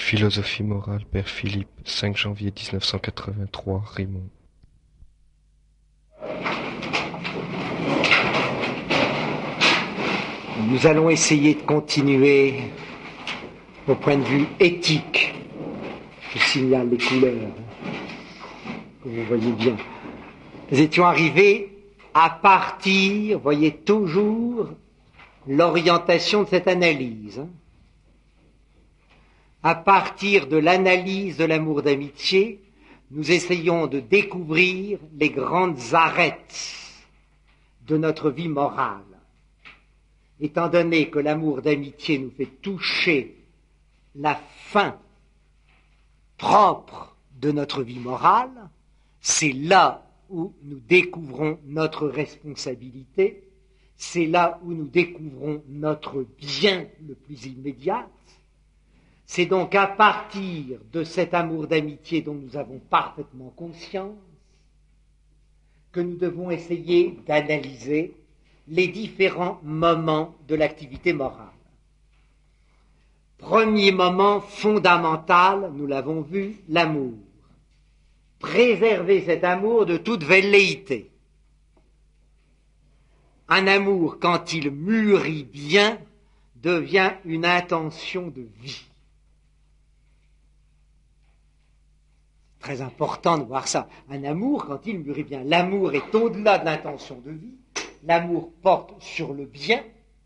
Philosophie morale, Père Philippe, 5 janvier 1983, Raymond. Nous allons essayer de continuer au point de vue éthique. Je signale les couleurs, que vous voyez bien. Nous étions arrivés à partir, voyez toujours l'orientation de cette analyse. À partir de l'analyse de l'amour d'amitié, nous essayons de découvrir les grandes arêtes de notre vie morale. Étant donné que l'amour d'amitié nous fait toucher la fin propre de notre vie morale, c'est là où nous découvrons notre responsabilité, c'est là où nous découvrons notre bien le plus immédiat. C'est donc à partir de cet amour d'amitié dont nous avons parfaitement conscience que nous devons essayer d'analyser les différents moments de l'activité morale. Premier moment fondamental, nous l'avons vu, l'amour. Préserver cet amour de toute velléité. Un amour, quand il mûrit bien, devient une intention de vie. Très important de voir ça. Un amour, quand il mûrit bien, l'amour est au-delà de l'intention de vie. L'amour porte sur le bien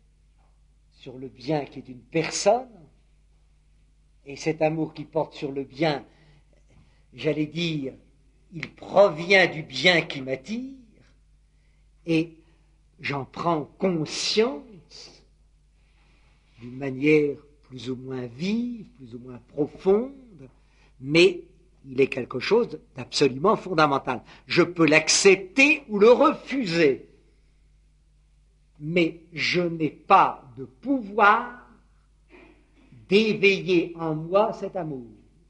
qui est une personne. Et cet amour qui porte sur le bien, j'allais dire, il provient du bien qui m'attire. Et j'en prends conscience d'une manière plus ou moins vive, plus ou moins profonde, mais il est quelque chose d'absolument fondamental. Je peux l'accepter ou le refuser, mais je n'ai pas de pouvoir d'éveiller en moi cet amour.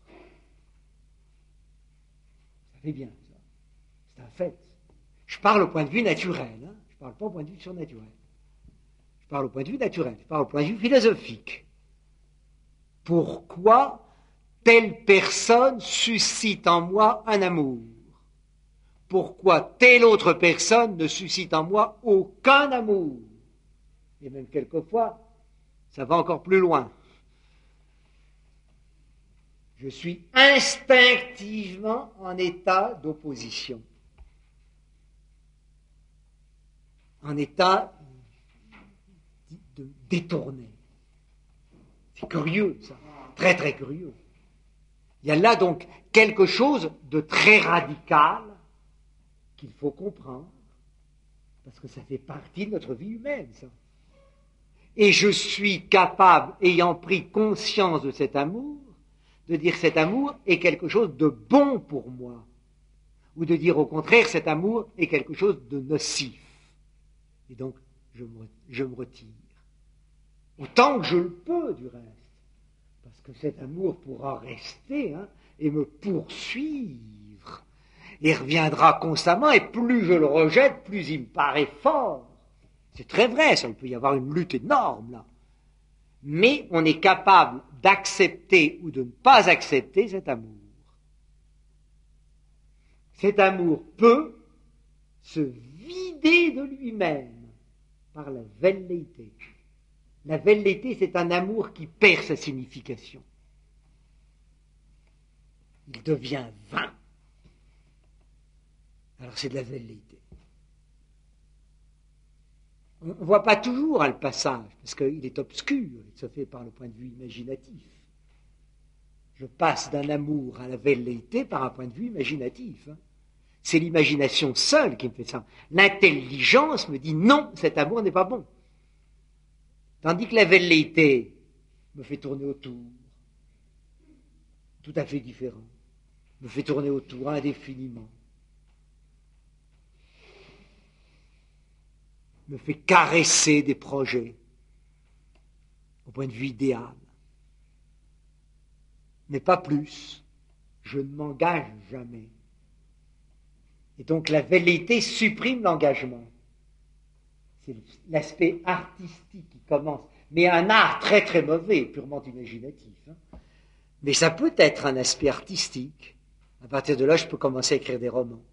Ça fait bien, ça. C'est un fait. Je parle au point de vue naturel, hein. Je ne parle pas au point de vue surnaturel. Je parle au point de vue naturel, je parle au point de vue philosophique. Pourquoi telle personne suscite en moi un amour? Pourquoi telle autre personne ne suscite en moi aucun amour? Et même quelquefois, ça va encore plus loin. Je suis instinctivement en état d'opposition, en état de détourné. C'est curieux, ça, très très curieux. Il y a là donc quelque chose de très radical qu'il faut comprendre, parce que ça fait partie de notre vie humaine, ça. Et je suis capable, ayant pris conscience de cet amour, de dire cet amour est quelque chose de bon pour moi, ou de dire au contraire cet amour est quelque chose de nocif. Et donc, je me retire. Autant que je le peux, du reste. Parce que cet amour pourra rester, hein, et me poursuivre. Et reviendra constamment, et plus je le rejette, plus il me paraît fort. C'est très vrai, ça, il peut y avoir une lutte énorme, là. Mais on est capable d'accepter ou de ne pas accepter cet amour. Cet amour peut se vider de lui-même par la velléité. La velléité, c'est un amour qui perd sa signification. Il devient vain. Alors c'est de la velléité. On ne voit pas toujours le passage, parce qu'il est obscur, il se fait par le point de vue imaginatif. Je passe d'un amour à la velléité par un point de vue imaginatif. C'est l'imagination seule qui me fait ça. L'intelligence me dit non, cet amour n'est pas bon. Tandis que la velléité me fait tourner autour, tout à fait différent, me fait tourner autour indéfiniment, me fait caresser des projets au point de vue idéal. Mais pas plus. Je ne m'engage jamais. Et donc la velléité supprime l'engagement. C'est l'aspect artistique qui commence, mais un art très très mauvais, purement imaginatif, hein, Mais ça peut être un aspect artistique. À partir de là, je peux commencer à écrire des romans.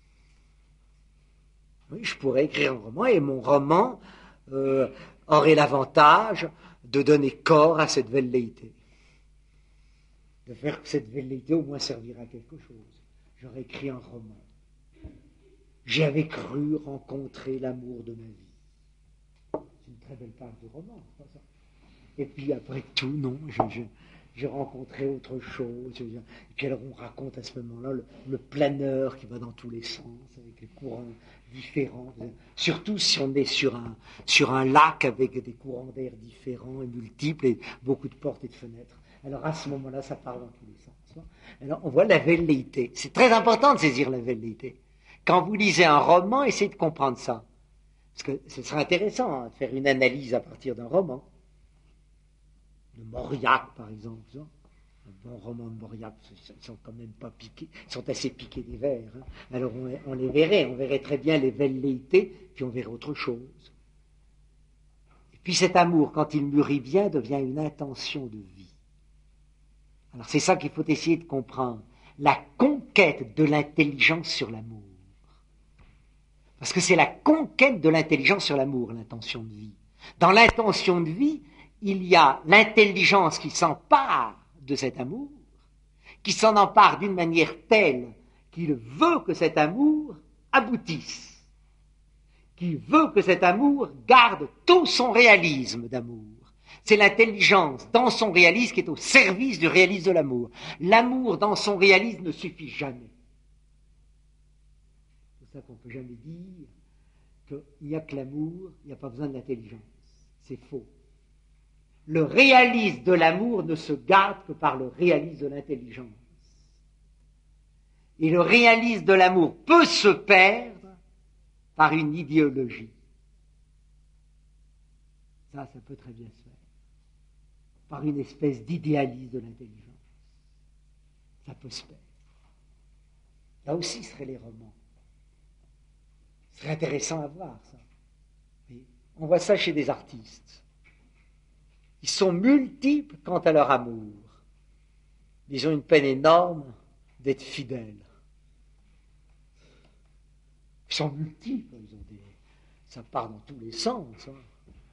Oui, je pourrais écrire un roman et mon roman aurait l'avantage de donner corps à cette velléité. De faire que cette velléité au moins servira à quelque chose. J'aurais écrit un roman. J'avais cru rencontrer l'amour de ma vie. C'est une très belle page de roman, c'est pas ça. Et puis après tout, non, j'ai rencontré autre chose. Et puis alors on raconte à ce moment-là le planeur qui va dans tous les sens, avec les courants différents. Surtout si on est sur un lac avec des courants d'air différents et multiples et beaucoup de portes et de fenêtres. Alors à ce moment-là, ça parle dans tous les sens. Alors on voit la velléité. C'est très important de saisir la velléité. Quand vous lisez un roman, essayez de comprendre ça. Parce que ce serait intéressant de faire une analyse à partir d'un roman. De Mauriac, par exemple. Un bon roman de Mauriac, ils sont quand même pas piqués, ils sont assez piqués des vers. Hein. Alors on les verrait, on verrait très bien les velléités, puis on verrait autre chose. Et puis cet amour, quand il mûrit bien, devient une intention de vie. Alors c'est ça qu'il faut essayer de comprendre. La conquête de l'intelligence sur l'amour. Parce que c'est la conquête de l'intelligence sur l'amour, l'intention de vie. Dans l'intention de vie, il y a l'intelligence qui s'empare de cet amour, qui s'en empare d'une manière telle qu'il veut que cet amour aboutisse, qu'il veut que cet amour garde tout son réalisme d'amour. C'est l'intelligence dans son réalisme qui est au service du réalisme de l'amour. L'amour dans son réalisme ne suffit jamais. C'est pour ça qu'on ne peut jamais dire qu'il n'y a que l'amour, il n'y a pas besoin de l'intelligence. C'est faux. Le réalisme de l'amour ne se garde que par le réalisme de l'intelligence. Et le réalisme de l'amour peut se perdre par une idéologie. Ça peut très bien se faire. Par une espèce d'idéalisme de l'intelligence. Ça peut se perdre. Là aussi seraient les romans. Ce serait intéressant à voir, ça. Et on voit ça chez des artistes. Ils sont multiples quant à leur amour. Ils ont une peine énorme d'être fidèles. Ils sont multiples, ça part dans tous les sens. Hein.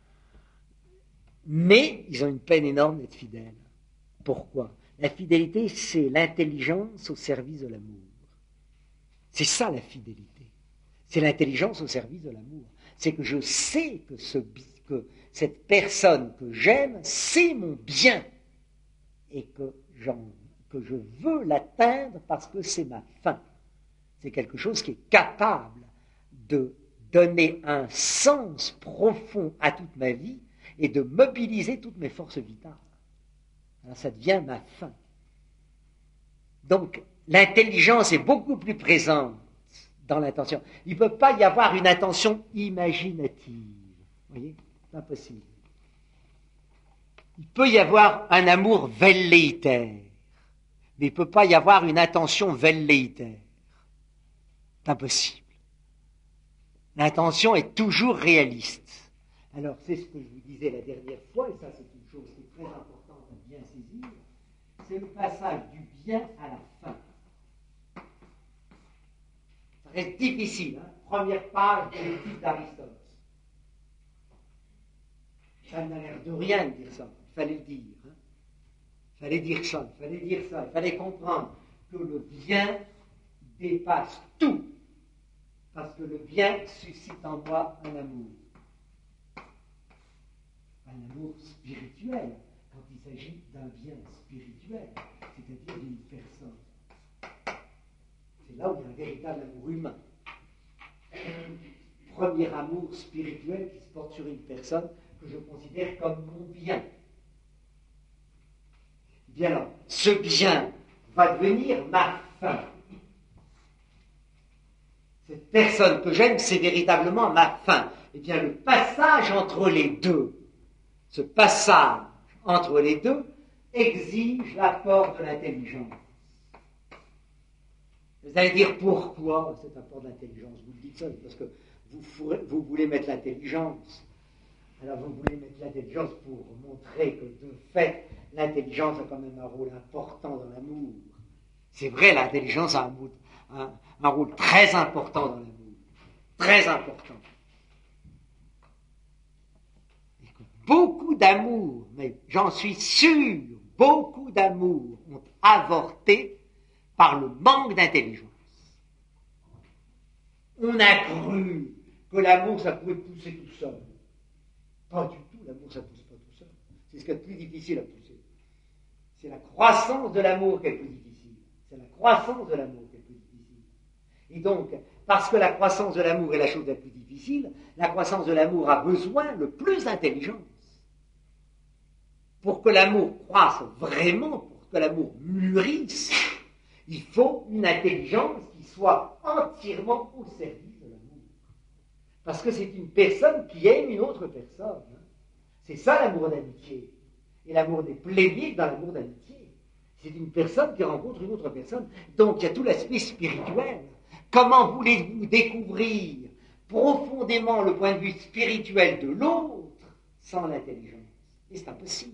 Mais ils ont une peine énorme d'être fidèles. Pourquoi ? La fidélité, c'est l'intelligence au service de l'amour. C'est ça la fidélité. C'est l'intelligence au service de l'amour. C'est que je sais que cette personne que j'aime, c'est mon bien. Et que je veux l'atteindre parce que c'est ma fin. C'est quelque chose qui est capable de donner un sens profond à toute ma vie et de mobiliser toutes mes forces vitales. Alors ça devient ma fin. Donc l'intelligence est beaucoup plus présente dans l'intention. Il ne peut pas y avoir une intention imaginative. Vous voyez ? C'est impossible. Il peut y avoir un amour velléitaire, mais il ne peut pas y avoir une intention velléitaire. C'est impossible. L'intention est toujours réaliste. Alors, c'est ce que je vous disais la dernière fois, et ça c'est une chose qui est très importante à bien saisir, c'est le passage du bien à la fin. Ça reste difficile, hein. Première page de l'éthique d'Aristote. Ça n'a l'air de rien de dire ça, il fallait le dire. Hein. Il fallait dire ça, il fallait comprendre que le bien dépasse tout, parce que le bien suscite en moi un amour. Un amour spirituel, quand il s'agit d'un bien spirituel, c'est-à-dire d'une personne. C'est là où il y a un véritable amour humain. Premier amour spirituel qui se porte sur une personne que je considère comme mon bien. Bien alors, ce bien va devenir ma fin. Cette personne que j'aime, c'est véritablement ma fin. Eh bien, le passage entre les deux, ce passage entre les deux, exige l'apport de l'intelligence. Vous allez dire pourquoi cet apport d'intelligence ? Vous le dites ça parce que vous voulez mettre l'intelligence Alors vous voulez mettre l'intelligence pour montrer que de fait, l'intelligence a quand même un rôle important dans l'amour. C'est vrai, l'intelligence a un rôle très important dans l'amour. Très important. Et que beaucoup d'amour, mais j'en suis sûr, beaucoup d'amour ont avorté par le manque d'intelligence. On a cru que l'amour, ça pouvait pousser tout seul. Pas du tout, l'amour, ça ne pousse pas tout seul. C'est ce qui est le plus difficile à pousser. C'est la croissance de l'amour qui est le plus difficile. C'est la croissance de l'amour qui est le plus difficile. Et donc, parce que la croissance de l'amour est la chose la plus difficile, la croissance de l'amour a besoin le plus d'intelligence. Pour que l'amour croisse vraiment, pour que l'amour mûrisse, il faut une intelligence qui soit entièrement au service de l'amour. Parce que c'est une personne qui aime une autre personne. C'est ça l'amour d'amitié. Et l'amour n'est plénier que dans l'amour d'amitié. C'est une personne qui rencontre une autre personne. Donc il y a tout l'aspect spirituel. Comment voulez-vous découvrir profondément le point de vue spirituel de l'autre sans l'intelligence? Et c'est impossible.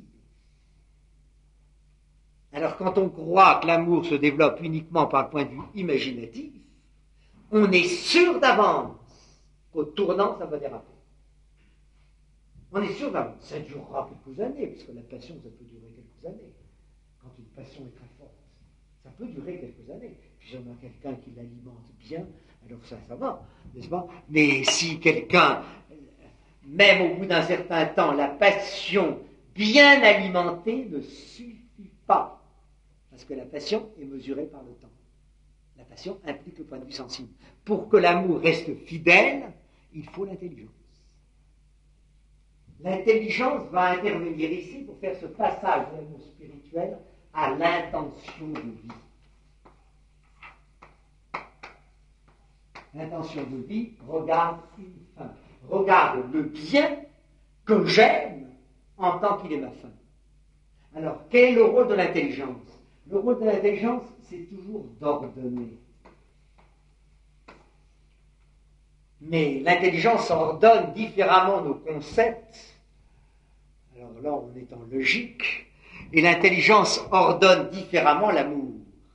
Alors quand on croit que l'amour se développe uniquement par le point de vue imaginatif, on est sûr d'avance qu'au tournant, ça va déraper. On est sûr d'avance. Ça durera quelques années, parce que la passion, ça peut durer quelques années. Quand une passion est très forte, ça peut durer quelques années. Puis on a quelqu'un qui l'alimente bien, alors ça va, n'est-ce pas? Mais si quelqu'un, même au bout d'un certain temps, la passion bien alimentée ne suffit pas. Parce que la passion est mesurée par le temps. La passion implique le point de vue sensible. Pour que l'amour reste fidèle, il faut l'intelligence. L'intelligence va intervenir ici pour faire ce passage de l'amour spirituel à l'intention de vie. L'intention de vie regarde une fin. Regarde le bien que j'aime en tant qu'il est ma fin. Alors, quel est le rôle de l'intelligence? Le rôle de l'intelligence, c'est toujours d'ordonner. Mais l'intelligence ordonne différemment nos concepts. Alors là, on est en logique. Et l'intelligence ordonne différemment l'amour.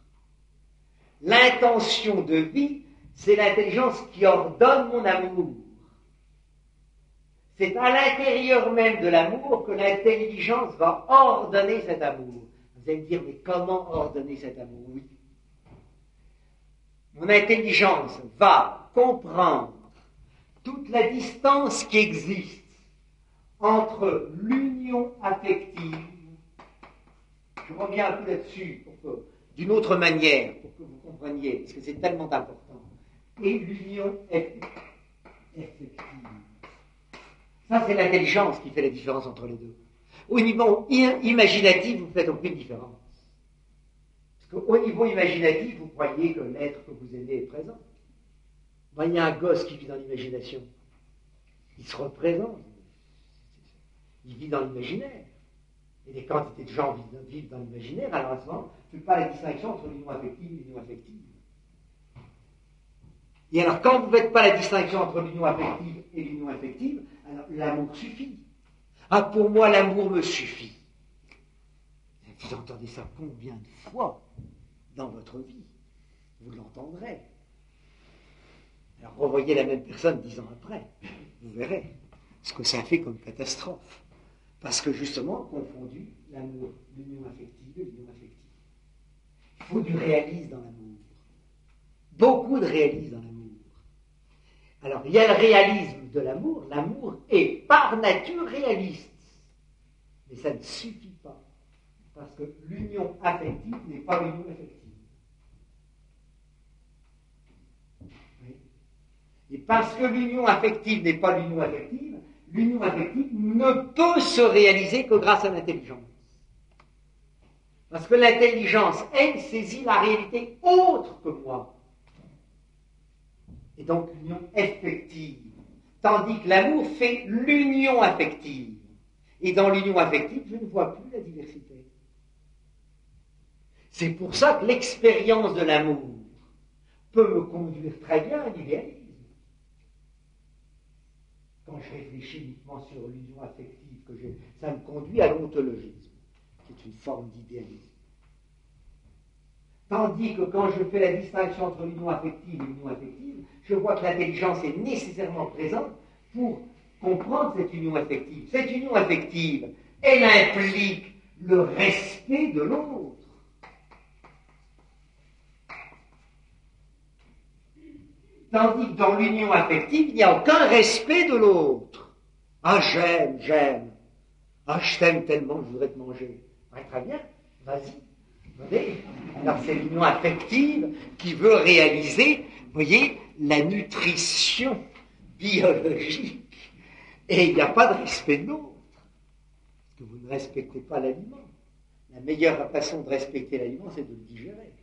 L'intention de vie, c'est l'intelligence qui ordonne mon amour. C'est à l'intérieur même de l'amour que l'intelligence va ordonner cet amour. Vous allez me dire, mais comment ordonner cet amour? Oui. Mon intelligence va comprendre toute la distance qui existe entre l'union affective, je reviens un peu là-dessus d'une autre manière, pour que vous compreniez, parce que c'est tellement important, et l'union effective. Ça, c'est l'intelligence qui fait la différence entre les deux. Au niveau imaginatif, vous ne faites aucune différence. Parce qu'au niveau imaginatif, vous croyez que l'être que vous aimez est présent. Ben, il y a un gosse qui vit dans l'imagination. Il se représente. Il vit dans l'imaginaire. Et des quantités de gens vivent dans l'imaginaire, alors à ce moment, je ne fais pas la distinction entre l'union affective et l'union affective. Et alors, quand vous ne faites pas la distinction entre l'union affective et l'union affective, alors l'amour suffit. Ah, pour moi, l'amour me suffit. Vous entendez ça combien de fois dans votre vie? Vous l'entendrez. Alors, revoyez la même personne 10 ans après. Vous verrez ce que ça fait comme catastrophe. Parce que, justement, confondu l'amour, l'union affective et l'union affective. Il faut du réalisme dans l'amour. Beaucoup de réalisme dans l'amour. Alors, il y a le réalisme de l'amour. L'amour est par nature réaliste. Mais ça ne suffit pas. Parce que l'union affective n'est pas l'union affective. Oui. Et parce que l'union affective n'est pas l'union affective ne peut se réaliser que grâce à l'intelligence. Parce que l'intelligence, elle, saisit la réalité autre que moi. Et donc l'union effective. Tandis que l'amour fait l'union affective. Et dans l'union affective, je ne vois plus la diversité. C'est pour ça que l'expérience de l'amour peut me conduire très bien à l'idéalisme. quand je réfléchis uniquement sur l'union affective, ça me conduit à l'ontologisme, qui est une forme d'idéalisme. Tandis que quand je fais la distinction entre l'union affective et l'union affective, je vois que l'intelligence est nécessairement présente pour comprendre cette union affective. Cette union affective, elle implique le respect de l'autre. Tandis que dans l'union affective, il n'y a aucun respect de l'autre. Ah, j'aime. Ah, je t'aime tellement que je voudrais te manger. Ouais, très bien, vas-y. Voyez, alors c'est l'union affective qui veut réaliser, voyez, la nutrition biologique. Et il n'y a pas de respect de l'autre. Parce que vous ne respectez pas l'aliment. La meilleure façon de respecter l'aliment, c'est de le digérer.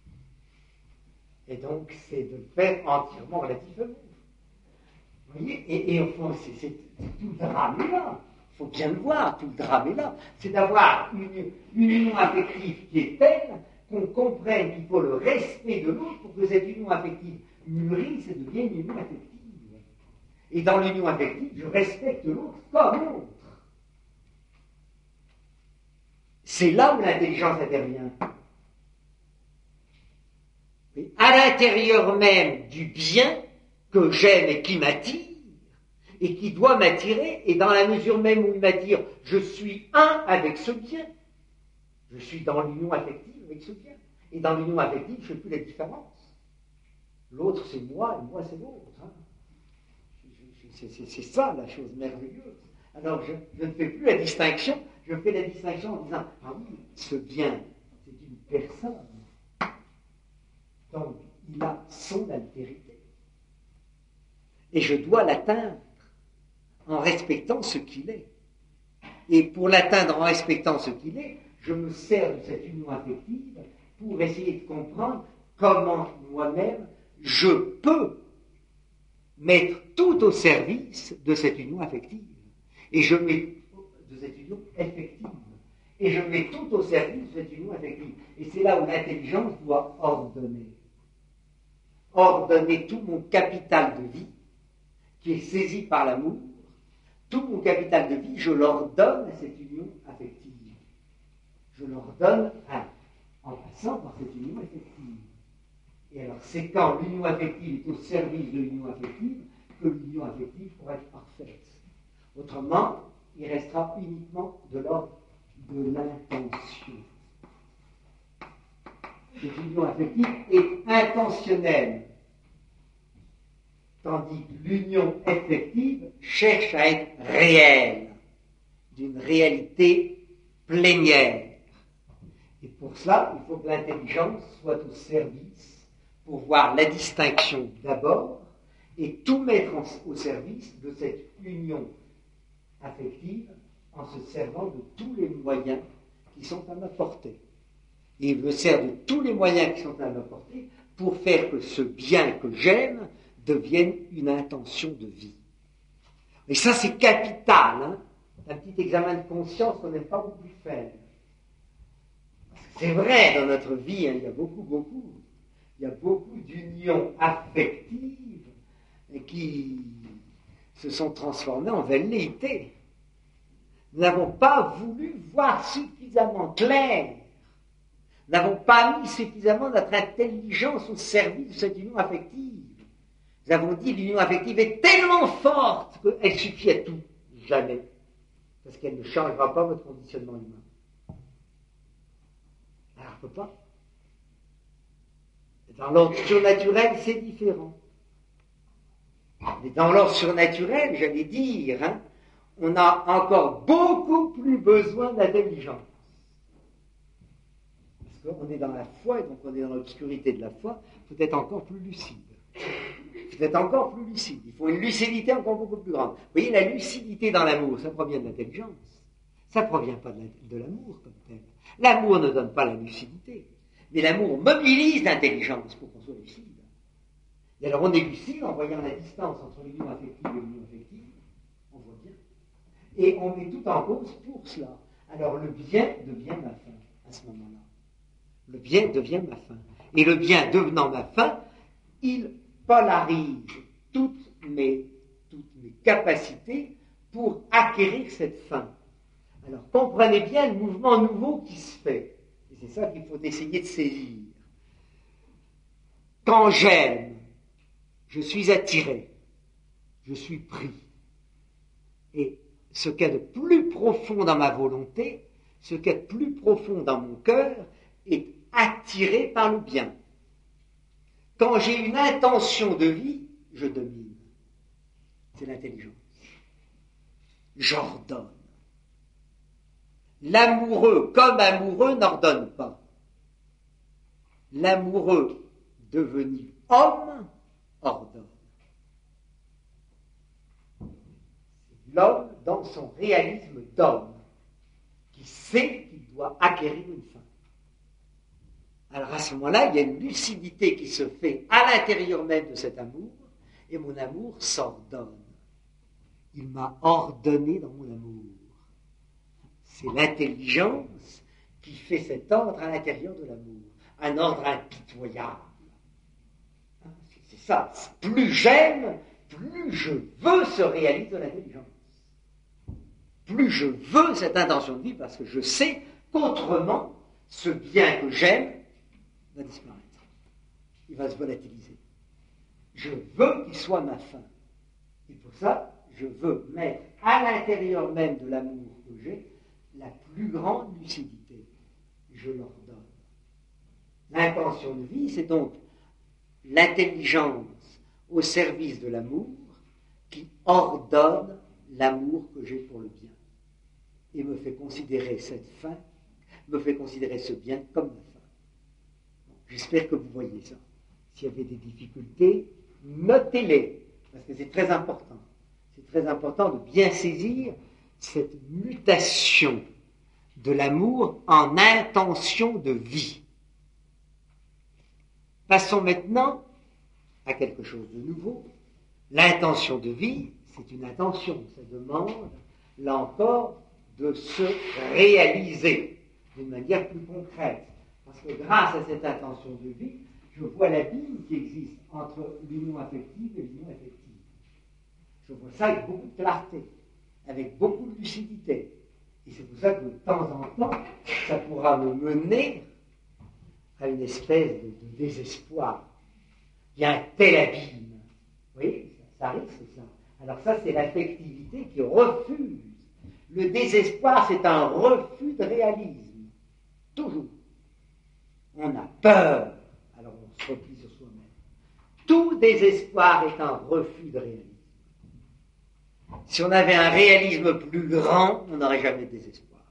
Et donc, c'est de le faire entièrement relatif à vous. Vous voyez, et au fond, c'est tout le drame est là. Il faut bien le voir, tout le drame est là. C'est d'avoir une union affective qui est telle qu'on comprenne qu'il faut le respect de l'autre pour que cette union affective mûrisse et devienne une union affective. Et dans l'union affective, je respecte l'autre comme l'autre. C'est là où l'intelligence intervient. Et à l'intérieur même du bien que j'aime et qui m'attire, et qui doit m'attirer, et dans la mesure même où il m'attire, je suis un avec ce bien. Je suis dans l'union affective avec ce bien. Et dans l'union affective, je ne fais plus la différence. L'autre, c'est moi, et moi, c'est l'autre. Hein. C'est ça, la chose merveilleuse. Alors, je ne fais plus la distinction, je fais la distinction en disant, ah oui, ce bien, c'est une personne. Donc, il a son altérité. Et je dois l'atteindre en respectant ce qu'il est. Et pour l'atteindre en respectant ce qu'il est, je me sers de cette union affective pour essayer de comprendre comment moi-même je peux mettre tout au service de cette union affective. Et je mets de cette union effective. Et je mets tout au service de cette union affective. Et c'est là où l'intelligence doit ordonner. Ordonner tout mon capital de vie, qui est saisi par l'amour, tout mon capital de vie, je l'ordonne à cette union affective. Je l'ordonne en passant par cette union affective. Et alors, c'est quand l'union affective est au service de l'union affective que l'union affective pourra être parfaite. Autrement, il restera uniquement de l'ordre de l'intention. Cette union affective est intentionnelle, tandis que l'union effective cherche à être réelle, d'une réalité plénière. Et pour cela, il faut que l'intelligence soit au service, pour voir la distinction d'abord, et tout mettre au service de cette union affective en se servant de tous les moyens qui sont à ma portée. Et il me sert de tous les moyens qui sont à ma portée pour faire que ce bien que j'aime devienne une intention de vie. Et ça, c'est capital, hein. Un petit examen de conscience qu'on n'aime pas beaucoup faire. C'est vrai, dans notre vie, hein, il y a beaucoup d'unions affectives qui se sont transformées en velléités. Nous n'avons pas voulu voir suffisamment clair. Nous n'avons pas mis suffisamment notre intelligence au service de cette union affective. Nous avons dit que l'union affective est tellement forte qu'elle suffit à tout. Jamais. Parce qu'elle ne changera pas votre conditionnement humain. Alors, elle ne peut pas. Dans l'ordre surnaturel, c'est différent. Mais dans l'ordre surnaturel, j'allais dire, hein, on a encore beaucoup plus besoin d'intelligence. Parce qu'on est dans la foi, et donc on est dans l'obscurité de la foi, peut-être encore plus lucide. Peut-être encore plus lucide. Il faut une lucidité encore beaucoup plus grande. Vous voyez, la lucidité dans l'amour, ça provient de l'intelligence. Ça ne provient pas de l'amour comme tel. L'amour ne donne pas la lucidité. Mais l'amour mobilise l'intelligence pour qu'on soit lucide. Et alors on est lucide en voyant la distance entre l'union affective et l'union affective. On voit bien. Et on met tout en cause pour cela. Alors le bien devient ma fin à ce moment-là. Le bien devient ma fin. Et le bien devenant ma fin, il polarise toutes mes toutes mes capacités pour acquérir cette fin. Alors comprenez bien le mouvement nouveau qui se fait. Et c'est ça qu'il faut essayer de saisir. Quand j'aime, je suis attiré, je suis pris. Et ce qu'il y a de plus profond dans ma volonté, ce qu'il y a de plus profond dans mon cœur, est attiré par le bien. Quand j'ai une intention de vie, je domine. C'est l'intelligence. J'ordonne. L'amoureux, comme amoureux, n'ordonne pas. L'amoureux, devenu homme, ordonne. C'est l'homme dans son réalisme d'homme, qui sait qu'il doit acquérir une fin. Alors à ce moment-là, il y a une lucidité qui se fait à l'intérieur même de cet amour, et mon amour s'ordonne. Il m'a ordonné dans mon amour. C'est l'intelligence qui fait cet ordre à l'intérieur de l'amour. Un ordre impitoyable. C'est ça. Plus j'aime, plus je veux se réaliser de l'intelligence. Plus je veux cette intention de vie, parce que je sais qu'autrement, ce bien que j'aime va disparaître. Il va se volatiliser. Je veux qu'il soit ma fin. Et pour ça, je veux mettre à l'intérieur même de l'amour que j'ai la plus grande lucidité. Je leur donne. L'intention de vie, c'est donc l'intelligence au service de l'amour qui ordonne l'amour que j'ai pour le bien et me fait considérer cette fin, me fait considérer ce bien comme ma fin. Bon, j'espère que vous voyez ça. S'il y avait des difficultés, notez-les, parce que c'est très important. C'est très important de bien saisir cette mutation de l'amour en intention de vie. Passons maintenant à quelque chose de nouveau. L'intention de vie, c'est une intention. Ça demande, là encore, de se réaliser d'une manière plus concrète. Parce que grâce à cette intention de vie, je vois l'abîme qui existe entre l'union affective et l'union affective. Je vois ça avec beaucoup de clarté, avec beaucoup de lucidité. Et c'est pour ça que de temps en temps, ça pourra me mener à une espèce de désespoir. Il y a un tel abîme. Vous voyez, ça risque ça. Alors ça, c'est l'affectivité qui refuse. Le désespoir, c'est un refus de réalisme. Toujours. On a peur, alors on se replie sur soi-même. Tout désespoir est un refus de réalisme. Si on avait un réalisme plus grand, on n'aurait jamais de désespoir.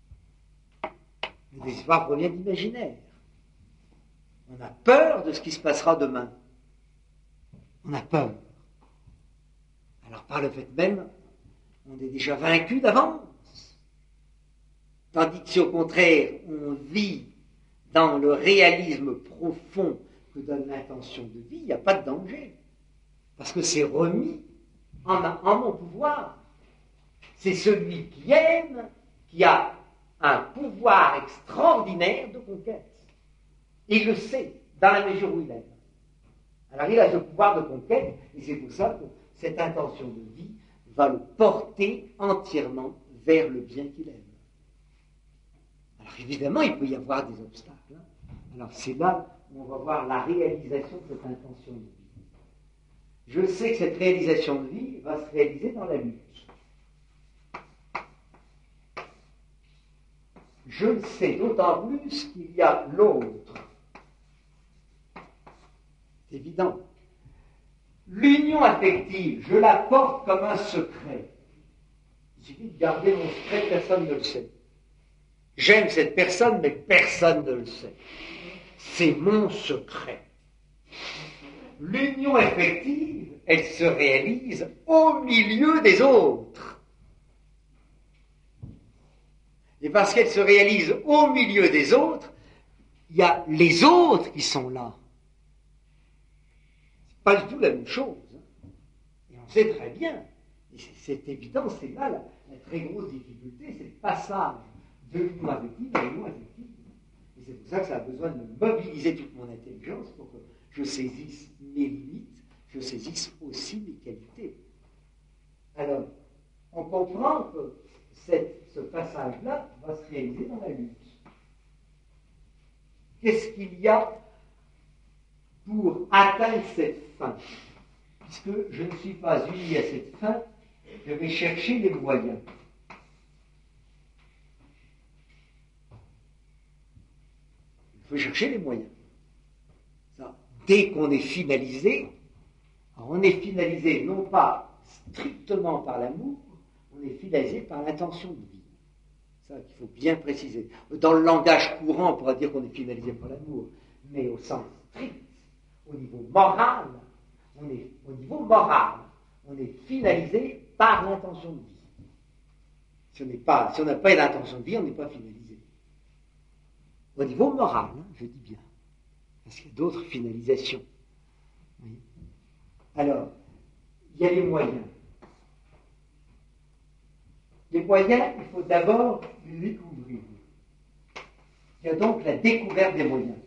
Le désespoir provient d'imaginaire. On a peur de ce qui se passera demain. On a peur. Alors par le fait même, on est déjà vaincu d'avance. Tandis que si au contraire, on vit dans le réalisme profond que donne l'intention de vie, il n'y a pas de danger. Parce que c'est remis en mon pouvoir. C'est celui qui aime qui a un pouvoir extraordinaire de conquête. Et il le sait, dans la mesure où il aime. Alors il a ce pouvoir de conquête, et c'est pour ça que cette intention de vie va le porter entièrement vers le bien qu'il aime. Alors évidemment, il peut y avoir des obstacles. Alors c'est là où on va voir la réalisation de cette intention de vie. Je sais que cette réalisation de vie va se réaliser dans la lutte. Je le sais d'autant plus qu'il y a l'autre. C'est évident. L'union affective, je la porte comme un secret. Il suffit de garder mon secret, personne ne le sait. J'aime cette personne, mais personne ne le sait. C'est mon secret. L'union affective, elle se réalise au milieu des autres. Et parce qu'elle se réalise au milieu des autres, il y a les autres qui sont là. C'est pas du tout la même chose. Et on sait très bien, et c'est évident, c'est là la très grosse difficulté, c'est le passage de l'union affective à l'union affective. Et c'est pour ça que ça a besoin de mobiliser toute mon intelligence pour que je saisisse mes limites, je saisisse aussi mes qualités. Alors, on comprend que ce passage-là va se réaliser dans la lutte. Qu'est-ce qu'il y a pour atteindre cette fin? Puisque je ne suis pas uni à cette fin, je vais chercher les moyens. Il faut chercher les moyens. Ça, dès qu'on est finalisé, on est finalisé non pas strictement par l'amour, on est finalisé par l'intention de vie. Ça qu'il faut bien préciser. Dans le langage courant, on pourra dire qu'on est finalisé par l'amour, mais au sens strict, au niveau moral, on est finalisé par l'intention de vie. Si on n'a pas l'intention de vie, on n'est pas finalisé. Au niveau moral, je dis bien, parce qu'il y a d'autres finalisations. Oui. Alors, il y a les moyens. Les moyens, il faut d'abord les découvrir. Il y a donc la découverte des moyens.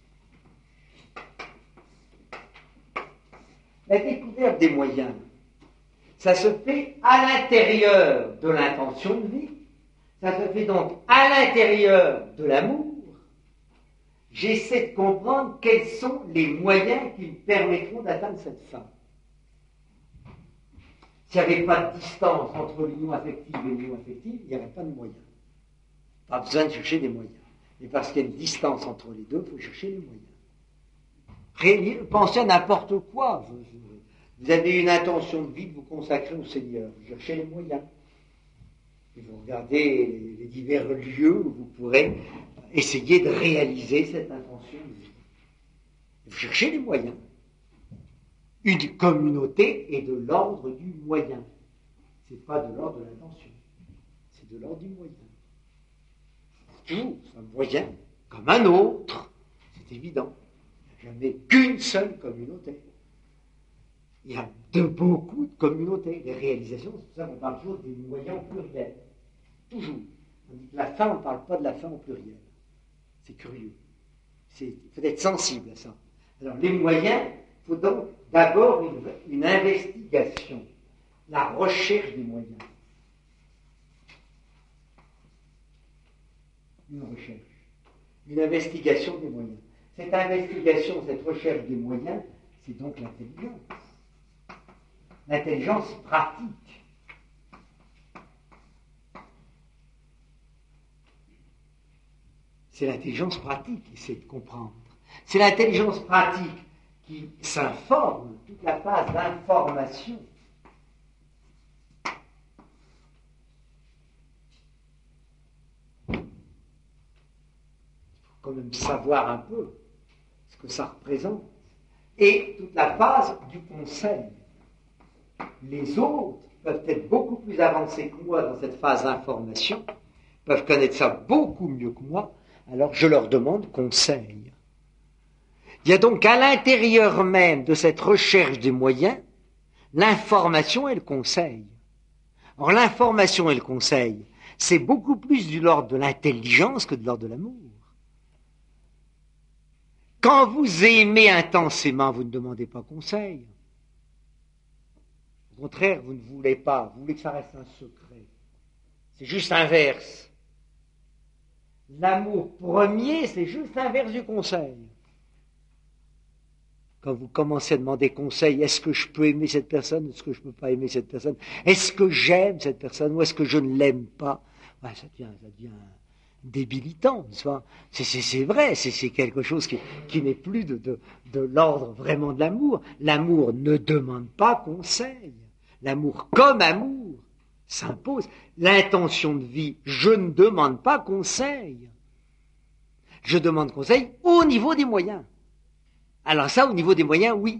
La découverte des moyens, ça se fait à l'intérieur de l'intention de vie, ça se fait donc à l'intérieur de l'amour. J'essaie de comprendre quels sont les moyens qui me permettront d'atteindre cette fin. S'il n'y avait pas de distance entre l'union affective et l'union affective, il n'y aurait pas de moyens. Pas besoin de chercher des moyens. Et parce qu'il y a une distance entre les deux, il faut chercher les moyens. Pensez à n'importe quoi. Vous avez une intention de vie de vous consacrer au Seigneur. Vous cherchez les moyens. Et vous regardez les divers lieux où vous pourrez essayer de réaliser cette intention de vie. Vous cherchez les moyens. Une communauté est de l'ordre du moyen. Ce n'est pas de l'ordre de l'intention. C'est de l'ordre du moyen. Toujours un moyen comme un autre. C'est évident. Il n'y a jamais qu'une seule communauté. Il y a beaucoup de communautés. Les réalisations, c'est pour ça qu'on parle toujours des moyens au pluriel. Toujours. On dit que la fin, on ne parle pas de la fin au pluriel. C'est curieux. Il faut être sensible à ça. Alors, les moyens, il faut donc d'abord une investigation, la recherche des moyens. Une recherche, une investigation des moyens. Cette investigation, cette recherche des moyens, c'est donc l'intelligence. L'intelligence pratique. C'est l'intelligence pratique, essayer de comprendre. C'est l'intelligence pratique qui s'informe, toute la phase d'information. Il faut quand même savoir un peu ce que ça représente. Et toute la phase du conseil. Les autres peuvent être beaucoup plus avancés que moi dans cette phase d'information, peuvent connaître ça beaucoup mieux que moi, alors je leur demande conseil. Il y a donc à l'intérieur même de cette recherche des moyens, l'information et le conseil. Or, l'information et le conseil, c'est beaucoup plus de l'ordre de l'intelligence que de l'ordre de l'amour. Quand vous aimez intensément, vous ne demandez pas conseil. Au contraire, vous ne voulez pas, vous voulez que ça reste un secret. C'est juste inverse. L'amour premier, c'est juste l'inverse du conseil. Quand vous commencez à demander conseil, est-ce que je peux aimer cette personne, est-ce que je ne peux pas aimer cette personne, est-ce que j'aime cette personne ou est-ce que je ne l'aime pas, ouais, ça devient débilitant. C'est vrai, c'est quelque chose qui n'est plus de l'ordre vraiment de l'amour. L'amour ne demande pas conseil. L'amour comme amour s'impose. L'intention de vie, je ne demande pas conseil. Je demande conseil au niveau des moyens. Alors ça, au niveau des moyens, oui.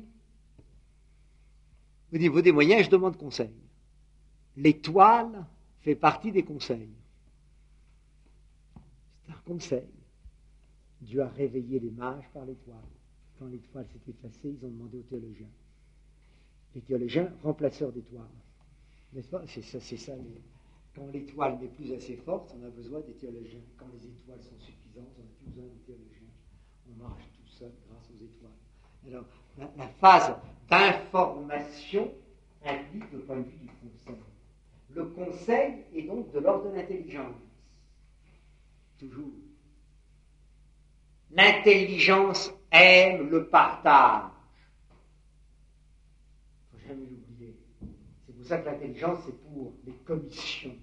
Au niveau des moyens, je demande conseil. L'étoile fait partie des conseils. C'est un conseil. Dieu a réveillé les mages par l'étoile. Quand l'étoile s'est effacée, ils ont demandé aux théologiens. Les théologiens, remplaceurs d'étoiles. N'est-ce pas? C'est ça. Quand l'étoile n'est plus assez forte, on a besoin des théologiens. Quand les étoiles sont suffisantes, on n'a plus besoin des théologiens. On marche tout seul grâce aux étoiles. Alors, la phase d'information implique le point de vue du conseil. Le conseil est donc de l'ordre de l'intelligence. Toujours. L'intelligence aime le partage. Il ne faut jamais l'oublier. C'est pour ça que l'intelligence, c'est pour les commissions.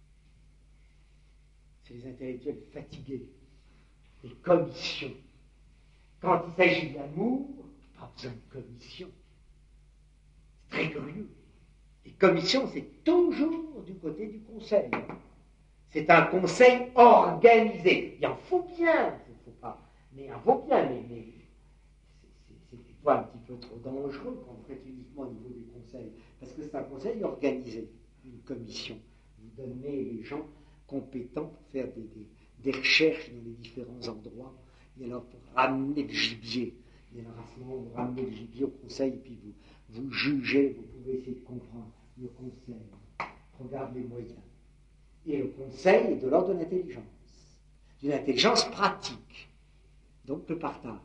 C'est les intellectuels fatigués. Les commissions. Quand il s'agit de l'amour, pas besoin de commission. C'est très curieux. Les commissions, c'est toujours du côté du conseil. C'est un conseil organisé. Il en faut bien, il ne faut pas. Mais il en faut bien, mais c'est des fois un petit peu trop dangereux quand on fait uniquement au niveau des conseils. Parce que c'est un conseil organisé, une commission. Vous donnez les gens compétents pour faire des recherches dans les différents endroits. Et alors pour ramener le gibier. Et alors à ce moment, vous ramenez le gibier au conseil, et puis vous jugez, vous pouvez essayer de comprendre. Le conseil regarde les moyens. Et le conseil est de l'ordre de l'intelligence. D'une intelligence pratique. Donc le partage.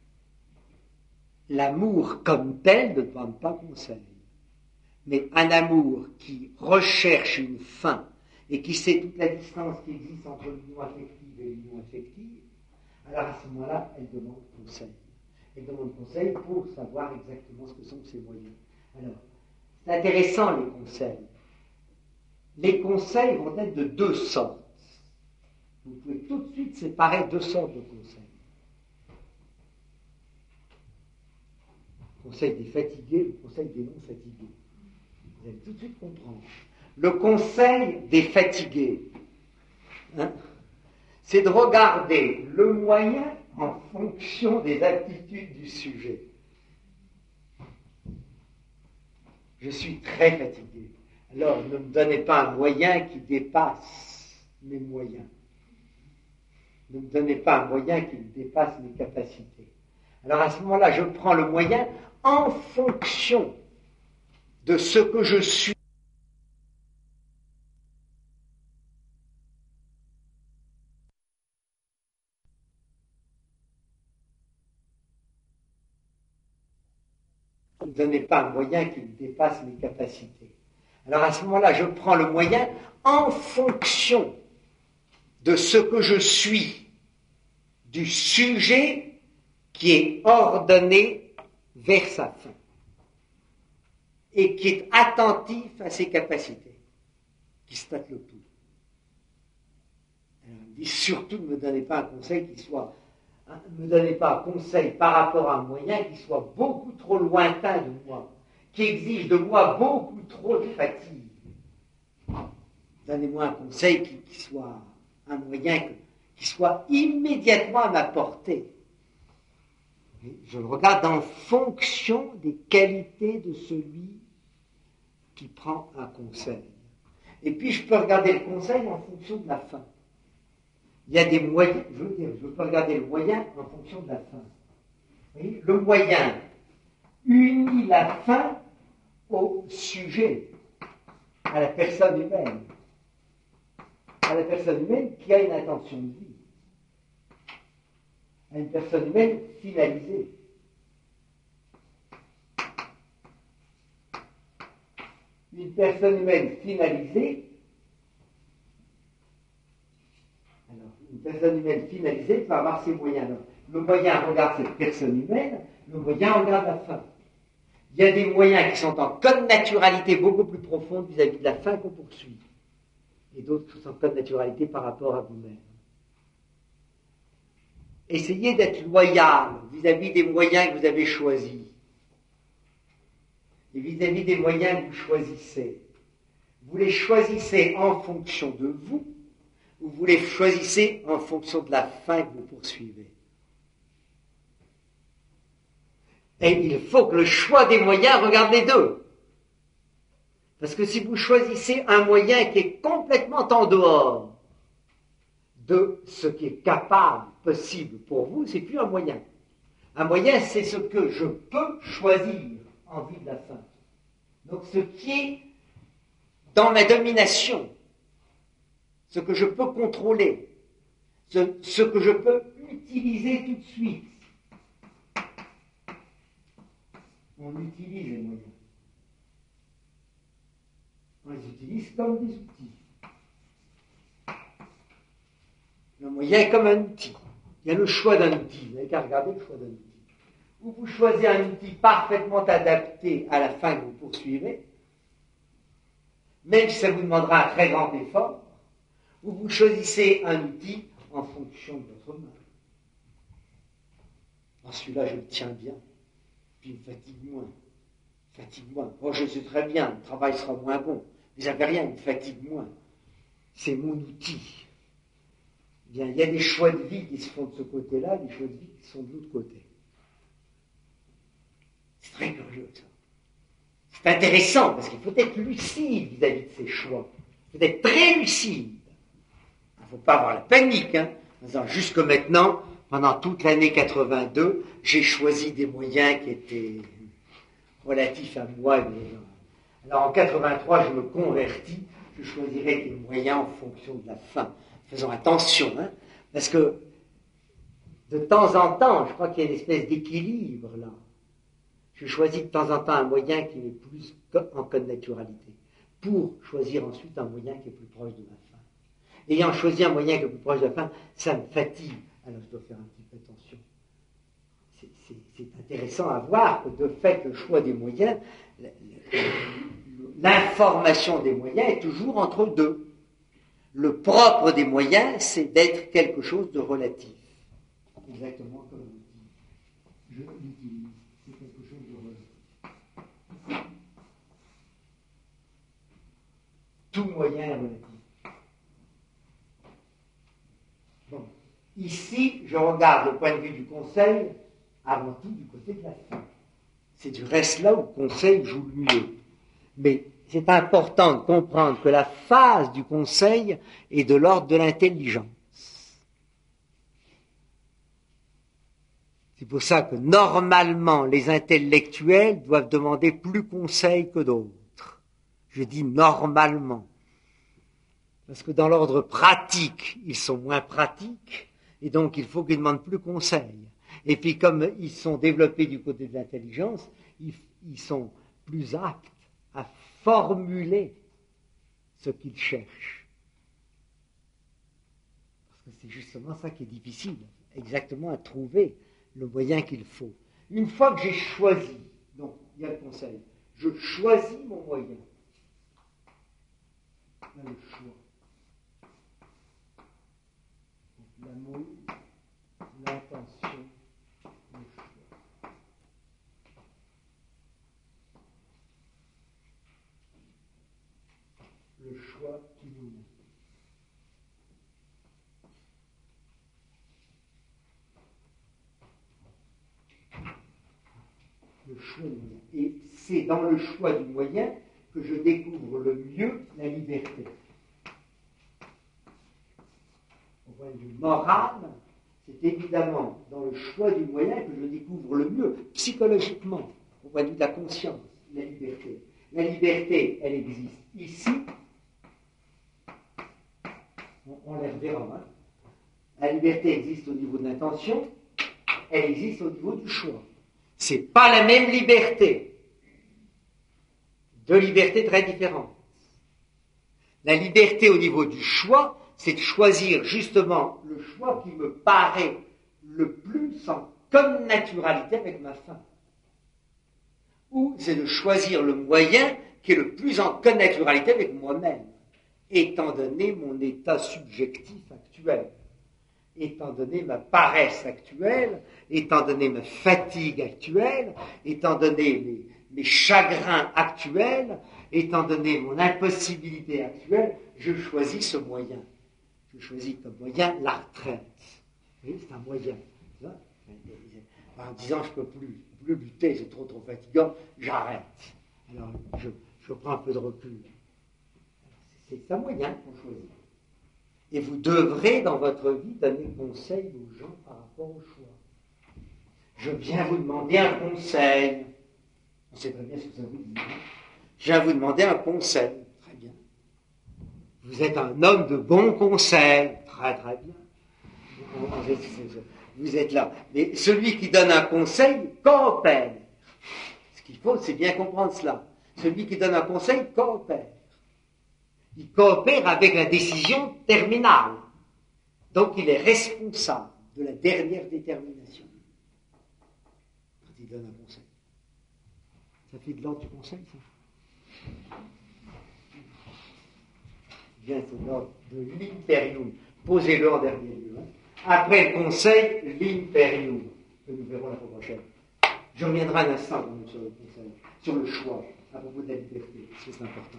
L'amour comme tel ne demande pas conseil. Mais un amour qui recherche une fin et qui sait toute la distance qui existe entre l'union affective et l'union affective, alors à ce moment-là, elle demande conseil. Elle demande conseil pour savoir exactement ce que sont ses moyens. Alors, c'est intéressant les conseils. Les conseils vont être de deux sortes. Vous pouvez tout de suite séparer deux sortes de conseils. Le conseil des fatigués, le conseil des non fatigués. Vous allez tout de suite comprendre. Le conseil des fatigués, c'est de regarder le moyen en fonction des aptitudes du sujet. Je suis très fatigué. Alors, ne me donnez pas un moyen qui dépasse mes moyens. Ne me donnez pas un moyen qui dépasse mes capacités. Alors, à ce moment-là, je prends le moyen en fonction de ce que je suis. Ne me donnez pas un moyen qui dépasse mes capacités. Alors, à ce moment-là, je prends le moyen en fonction de ce que je suis, du sujet qui est ordonné vers sa fin et qui est attentif à ses capacités, qui se tâte le pouls. Alors, il me dit surtout ne me donnez pas un conseil qui soit, ne me donnez pas un conseil par rapport à un moyen qui soit beaucoup trop lointain de moi, qui exige de moi beaucoup trop de fatigue. Donnez-moi un conseil qui soit un moyen qui soit immédiatement à ma portée. Je le regarde en fonction des qualités de celui qui prend un conseil. Et puis je peux regarder le conseil en fonction de la fin. Il y a des moyens, je peux regarder le moyen en fonction de la fin. Vous voyez, le moyen unit la fin au sujet, à la personne humaine. À la personne humaine qui a une intention de vie. À une personne humaine finalisée. Une personne humaine finalisée, alors, une personne humaine finalisée peut avoir ses moyens. Alors, le moyen regarde cette personne humaine, le moyen regarde la fin. Il y a des moyens qui sont en connaturalité beaucoup plus profonde vis-à-vis de la fin qu'on poursuit. Et d'autres qui sont en connaturalité par rapport à vous-même. Essayez d'être loyal vis-à-vis des moyens que vous avez choisis. Et vis-à-vis des moyens que vous choisissez. Vous les choisissez en fonction de vous, ou vous les choisissez en fonction de la fin que vous poursuivez. Et il faut que le choix des moyens regarde les deux. Parce que si vous choisissez un moyen qui est complètement en dehors de ce qui est capable, possible pour vous, c'est plus un moyen. Un moyen, c'est ce que je peux choisir en vue de la fin. Donc ce qui est dans ma domination, ce que je peux contrôler, ce que je peux utiliser tout de suite. On utilise les moyens. On les utilise comme des outils. Le moyen est comme un outil. Il y a le choix d'un outil. Vous n'avez qu'à regarder le choix d'un outil. Ou vous choisissez un outil parfaitement adapté à la fin que vous poursuivez, même si ça vous demandera un très grand effort, ou vous choisissez un outil en fonction de votre main. Celui-là, je le tiens bien, puis il me fatigue moins. Oh, je sais très bien, le travail sera moins bon, mais j'avais rien, il me fatigue moins. C'est mon outil. Bien, il y a des choix de vie qui se font de ce côté-là, des choix de vie qui sont de l'autre côté. C'est très curieux, ça. C'est intéressant, parce qu'il faut être lucide vis-à-vis de ces choix. Il faut être très lucide. Il ne faut pas avoir la panique, hein. En disant, jusque maintenant, pendant toute l'année 82, j'ai choisi des moyens qui étaient relatifs à moi. Alors en 83, je me convertis, je choisirai des moyens en fonction de la fin. Faisons attention, hein, parce que de temps en temps, je crois qu'il y a une espèce d'équilibre là. Je choisis de temps en temps un moyen qui est plus en code naturalité, pour choisir ensuite un moyen qui est plus proche de ma fin. Ayant choisi un moyen qui est plus proche de la fin, ça me fatigue. Alors je dois faire un petit peu attention. C'est intéressant à voir que de fait, le choix des moyens, l'information des moyens est toujours entre deux. Le propre des moyens, c'est d'être quelque chose de relatif. Exactement comme je l'utilise. C'est quelque chose de relatif. Tout moyen est relatif. Bon. Ici, je regarde le point de vue du conseil, avant tout du côté de la fin. C'est du reste là où le conseil joue le mieux. Mais c'est important de comprendre que la phase du conseil est de l'ordre de l'intelligence. C'est pour ça que normalement, les intellectuels doivent demander plus conseil que d'autres. Je dis normalement. Parce que dans l'ordre pratique, ils sont moins pratiques, et donc il faut qu'ils demandent plus conseil. Et puis comme ils sont développés du côté de l'intelligence, ils sont plus aptes à formuler ce qu'ils cherchent. Parce que c'est justement ça qui est difficile, exactement à trouver le moyen qu'il faut. Une fois que j'ai choisi, donc il y a le conseil, je choisis mon moyen. Là, le choix. Donc, l'amour, l'intention, le choix. Le choix qui nous met. Le choix du moyen. Et c'est dans le choix du moyen que je découvre le mieux la liberté. Au point de vue moral, c'est évidemment dans le choix du moyen que je découvre le mieux, psychologiquement, au point de vue de la conscience, la liberté. La liberté, elle existe ici. On les reverra. Hein. La liberté existe au niveau de l'intention, elle existe au niveau du choix. C'est pas la même liberté. Deux libertés très différentes. La liberté au niveau du choix, c'est de choisir justement le choix qui me paraît le plus en connaturalité avec ma fin. Ou c'est de choisir le moyen qui est le plus en connaturalité avec moi-même, étant donné mon état subjectif actuel, étant donné ma paresse actuelle, étant donné ma fatigue actuelle, étant donné mes chagrins actuels, étant donné mon impossibilité actuelle, je choisis ce moyen. Je choisis comme moyen la retraite. Oui, c'est un moyen. En disant je ne peux plus lutter, c'est trop fatigant, j'arrête. Alors je prends un peu de recul. C'est un moyen qu'on choisit. Et vous devrez dans votre vie donner conseil aux gens par rapport au choix. Je viens vous demander un conseil. On sait très bien ce que ça vous dit. Je viens vous demander un conseil. Très bien. Vous êtes un homme de bon conseil. Très très bien. Vous êtes là. Mais celui qui donne un conseil coopère. Ce qu'il faut, c'est bien comprendre cela. Celui qui donne un conseil coopère. Il coopère avec la décision terminale. Donc il est responsable de la dernière détermination. Quand il donne un conseil. Ça fait de l'ordre du conseil, ça? Bien, c'est l'ordre de l'imperium. Posez-le en dernier lieu. Après le conseil, l'imperium, que nous verrons la fois prochaine. Je reviendrai un instant sur le conseil, sur le choix, à propos de la liberté, parce que c'est important.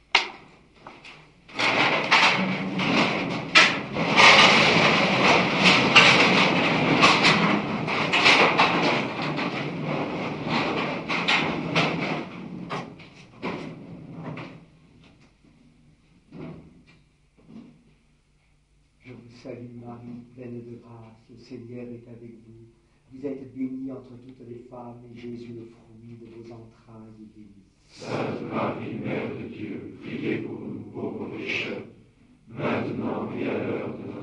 Je vous salue Marie, pleine de grâce, le Seigneur est avec vous. Vous êtes bénie entre toutes les femmes, et Jésus, le fruit de vos entrailles, est béni. Sainte Marie, Mère de Dieu, priez pour nous pauvres pécheurs, maintenant et à l'heure de notre